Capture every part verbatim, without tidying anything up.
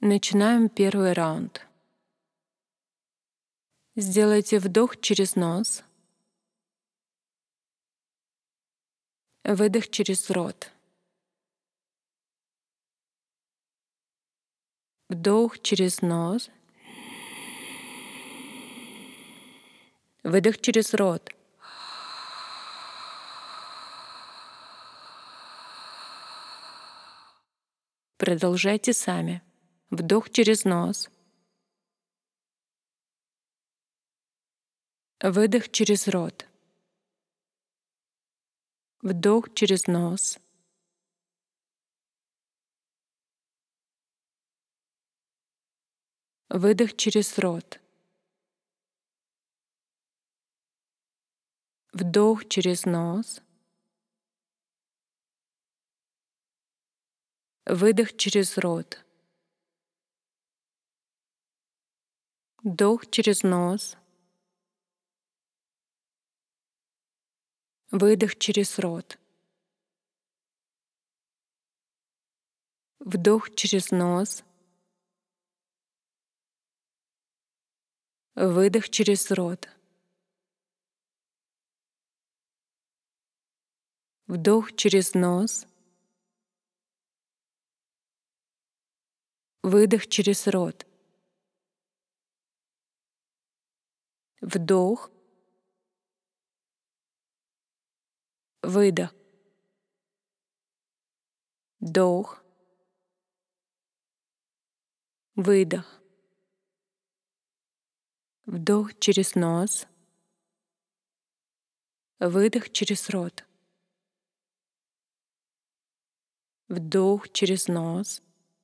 Начинаем первый раунд. Сделайте вдох через нос, выдох через рот. Вдох через нос, выдох через рот. Продолжайте сами. Вдох через нос, выдох через рот. Вдох через нос, выдох через рот. Вдох через нос, выдох через рот. Вдох через нос, выдох через рот. Вдох через нос, выдох через рот. Вдох через нос, выдох через рот. Вдох, выдох. Вдох, выдох. Вдох через нос, выдох через рот. Вдох через нос,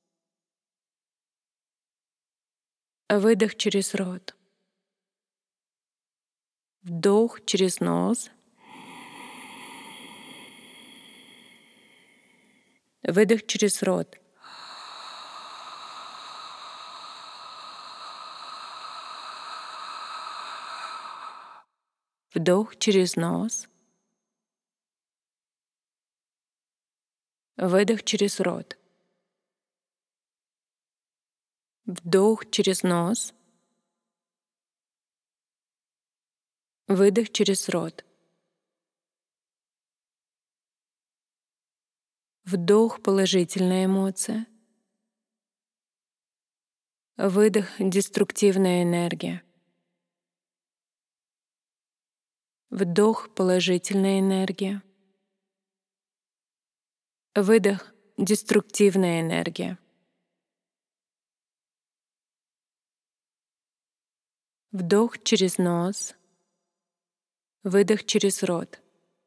выдох через рот. Вдох через нос, выдох через рот. Вдох через нос, выдох через рот. Вдох через нос, выдох через рот. Вдох — положительная эмоция. Выдох — деструктивная энергия. Вдох — положительная энергия. Выдох — деструктивная энергия. Вдох через нос, выдох через рот.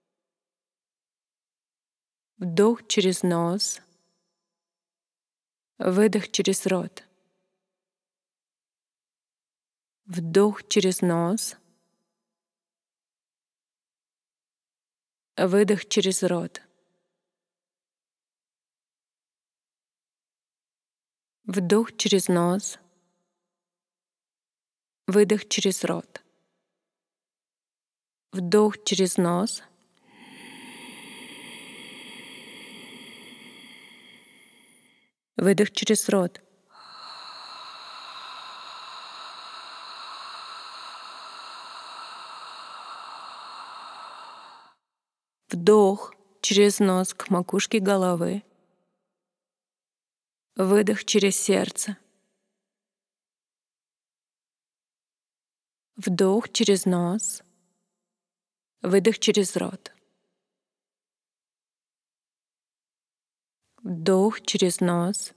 Вдох через нос, выдох через рот. Вдох через нос, выдох через рот. Вдох через нос, выдох через рот. Вдох через нос, выдох через рот. Вдох через нос к макушке головы. Выдох через сердце. Вдох через нос. Выдох через рот. Вдох через нос.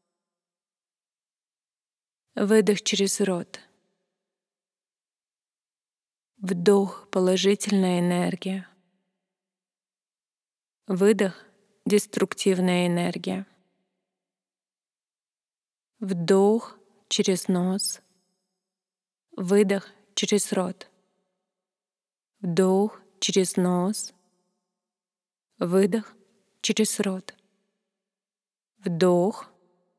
Выдох через рот. Вдох — положительная энергия. Выдох — деструктивная энергия. Вдох через нос. Выдох через рот. Вдох через нос. Выдох через рот. Вдох.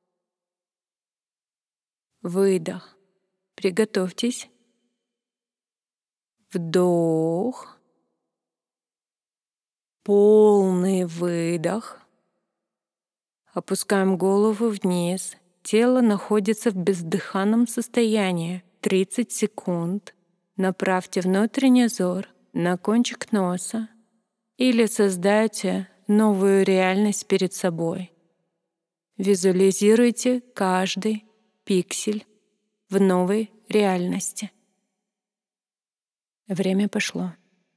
Выдох. Приготовьтесь. Вдох. Полный выдох. Опускаем голову вниз тело находится в бездыханном состоянии тридцать секунд, направьте внутренний взор на кончик носа или создайте новую реальность перед собой. Визуализируйте каждый пиксель в новой реальности. Время пошло.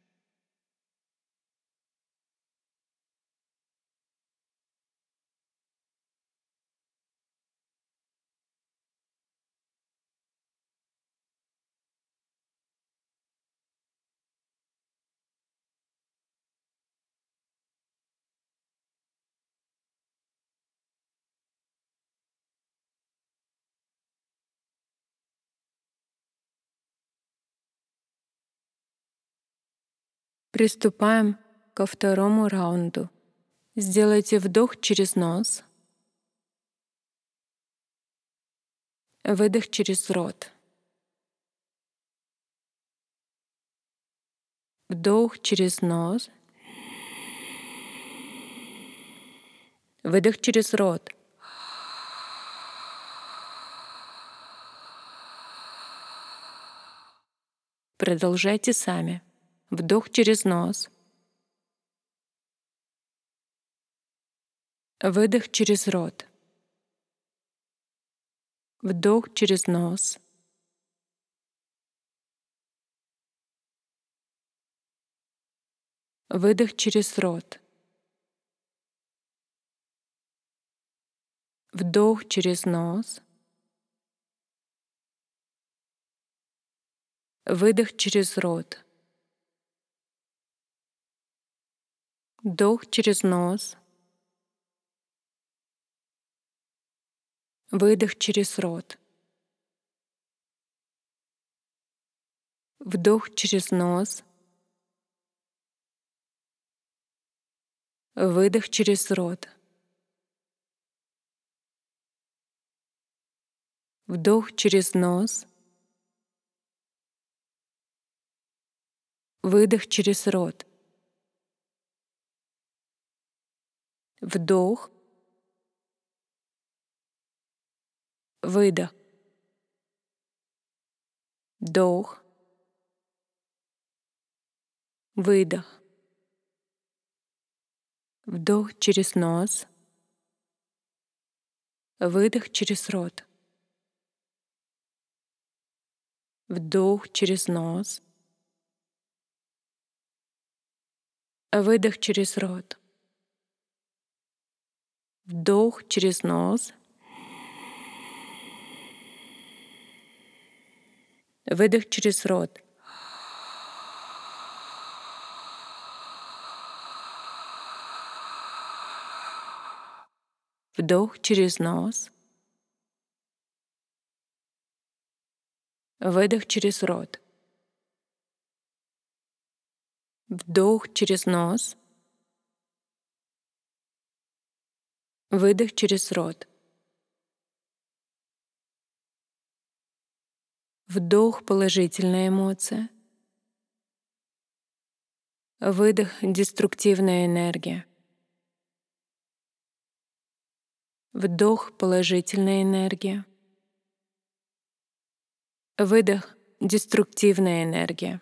Приступаем ко второму раунду. Сделайте вдох через нос, выдох через рот. Вдох через нос, выдох через рот. Продолжайте сами. Вдох через нос, выдох через рот. Вдох через нос, выдох через рот. Вдох через нос, выдох через рот. Вдох через нос, выдох через рот. Вдох через нос, выдох через рот. Вдох через нос, выдох через рот. Вдох, выдох. Вдох, выдох. Вдох через нос, выдох через рот. Вдох через нос, выдох через рот. Вдох через нос, выдох через рот. Вдох через нос, выдох через рот. Вдох через нос, выдох через рот. Вдох — положительная эмоция. Выдох — деструктивная энергия. Вдох — положительная энергия. Выдох — деструктивная энергия.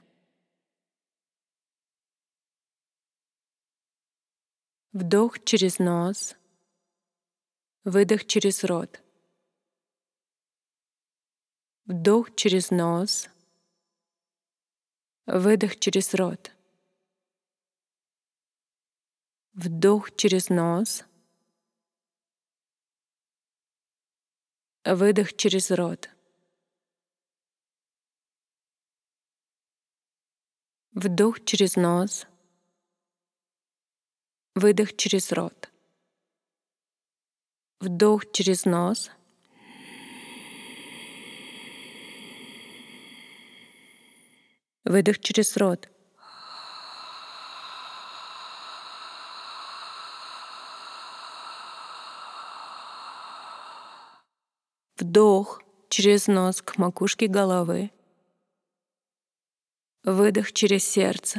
Вдох через нос, выдох через рот. Вдох через нос, выдох через рот. Вдох через нос, выдох через рот. Вдох через нос, выдох через рот. Вдох через нос, выдох через рот. Вдох через нос к макушке головы. Выдох через сердце.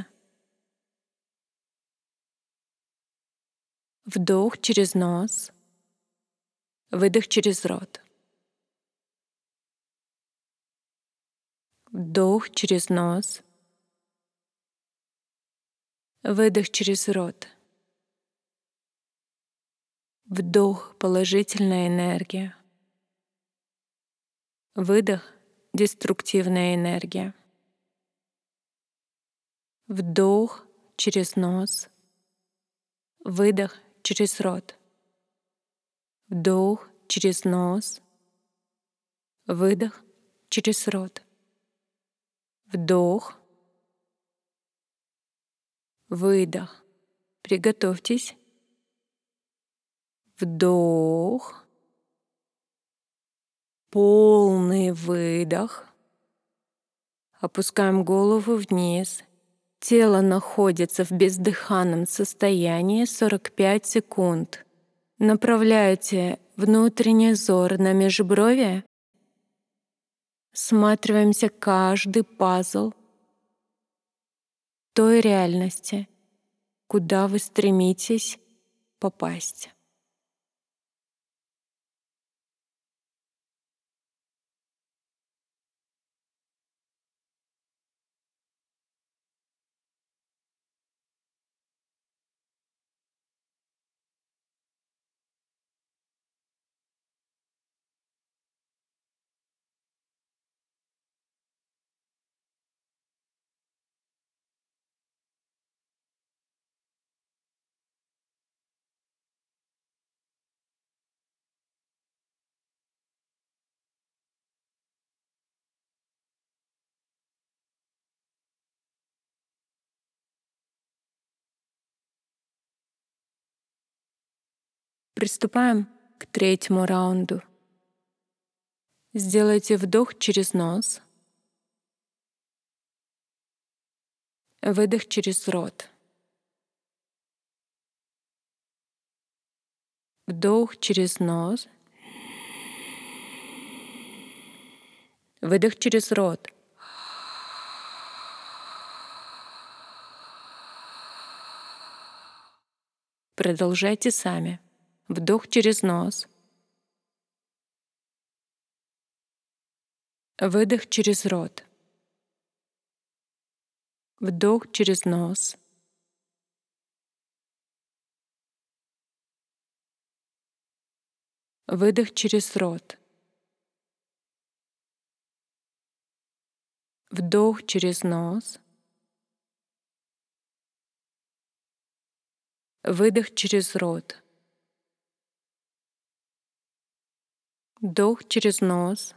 Вдох через нос. Выдох через рот. Вдох через нос. Выдох через рот. Вдох — положительная энергия. Выдох — деструктивная энергия. Вдох через нос. Выдох через рот. Вдох через нос. Выдох через рот. Вдох. Выдох. Приготовьтесь. Вдох. Полный выдох. Опускаем голову вниз. Тело находится в бездыханном состоянии сорок пять секунд. Направляйте внутренний взор на межброви. Всматриваемся каждый пазл той реальности, куда вы стремитесь попасть. Приступаем к третьему раунду. Сделайте вдох через нос, выдох через рот. Вдох через нос, выдох через рот. Продолжайте сами. Вдох через нос, выдох через рот. Вдох через нос, выдох через рот. Вдох через нос, выдох через рот. Вдох через нос,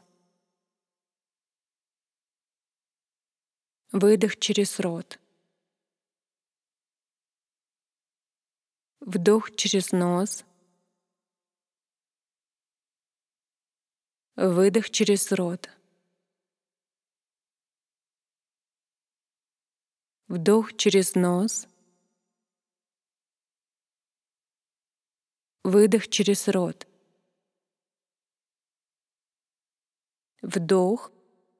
выдох через рот. Вдох через нос, выдох через рот. Вдох через нос, выдох через рот. Вдох,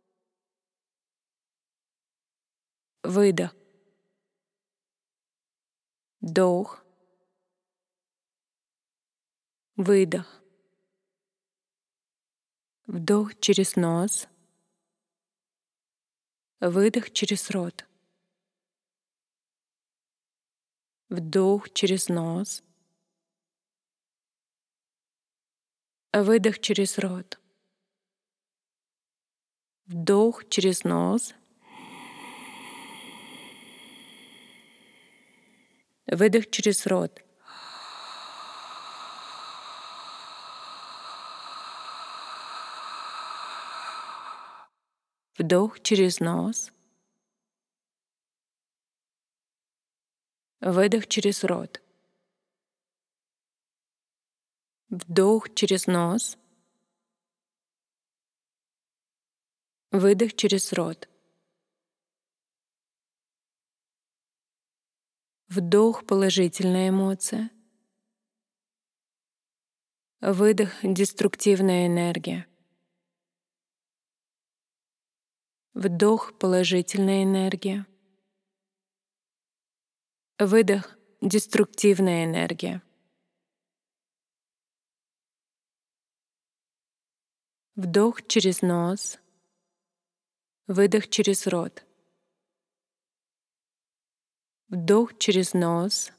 выдох. Вдох, выдох. Вдох через нос, выдох через рот. Вдох через нос, выдох через рот. Вдох через нос, выдох через рот. Вдох через нос, выдох через рот. Вдох через нос, выдох через рот. Вдох — положительная эмоция. Выдох — деструктивная энергия. Вдох — положительная энергия. Выдох — деструктивная энергия. Вдох через нос, Выдох через рот. Вдох через нос.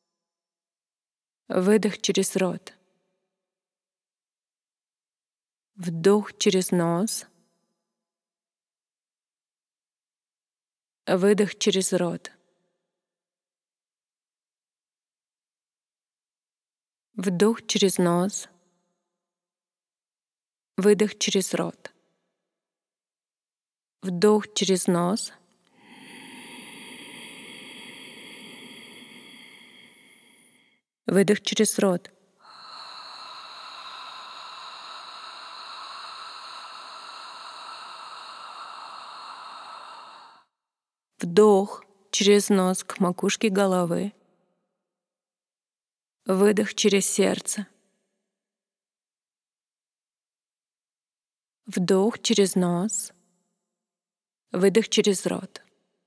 Выдох через рот. Вдох через нос. Выдох через рот. Вдох через нос. Выдох через рот. Вдох через нос. Выдох через рот. Вдох через нос к макушке головы. Выдох через сердце. Вдох через нос. Выдох через рот.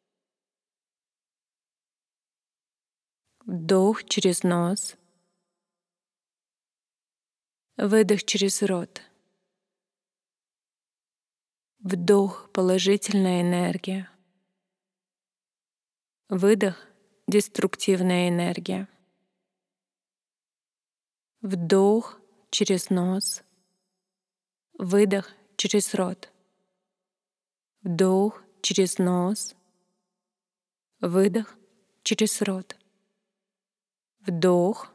Вдох через нос. Выдох через рот. Вдох — положительная энергия. Выдох — деструктивная энергия. Вдох через нос. Выдох через рот. Вдох через нос. Выдох через рот. Вдох.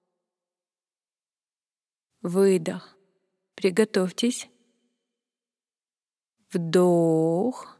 Выдох. Приготовьтесь. Вдох.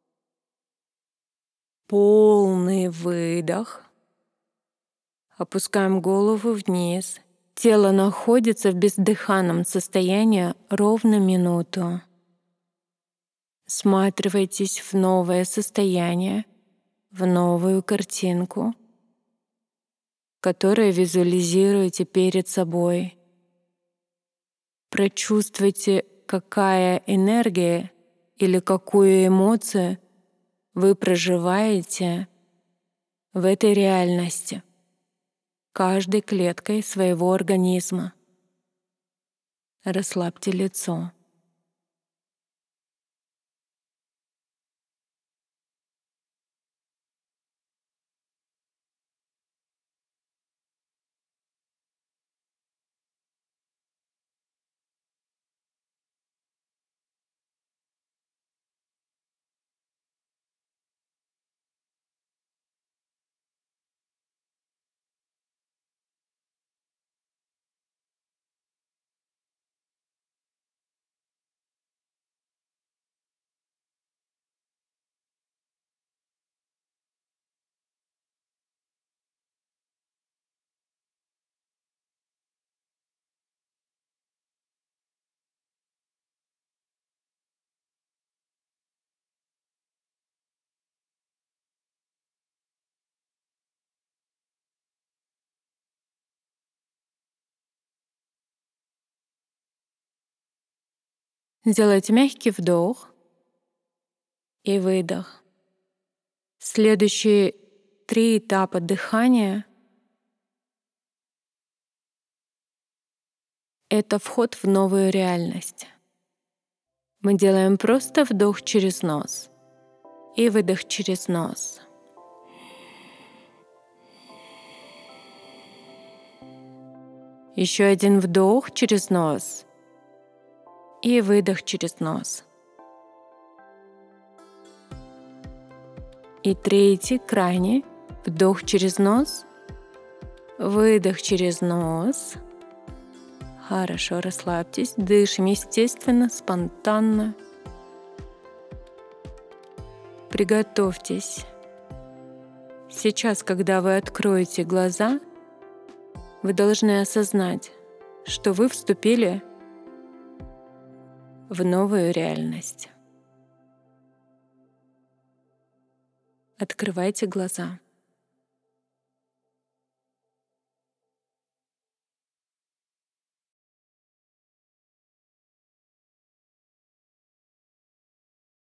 Полный выдох. Опускаем голову вниз. Тело находится в бездыханном состоянии ровно минуту. Всматривайтесь в новое состояние, в новую картинку, которую визуализируете перед собой. Прочувствуйте, какая энергия или какую эмоцию вы проживаете в этой реальности, каждой клеткой своего организма. Расслабьте лицо. Сделайте мягкий вдох и выдох. Следующие три этапа дыхания — это вход в новую реальность. Мы делаем просто вдох через нос и выдох через нос. Еще один вдох через нос и выдох через нос. И третий, крайний, вдох через нос, выдох через нос. Хорошо, расслабьтесь, дышим естественно, спонтанно. Приготовьтесь. Сейчас, когда вы откроете глаза, вы должны осознать, что вы вступили в новую реальность. Открывайте глаза.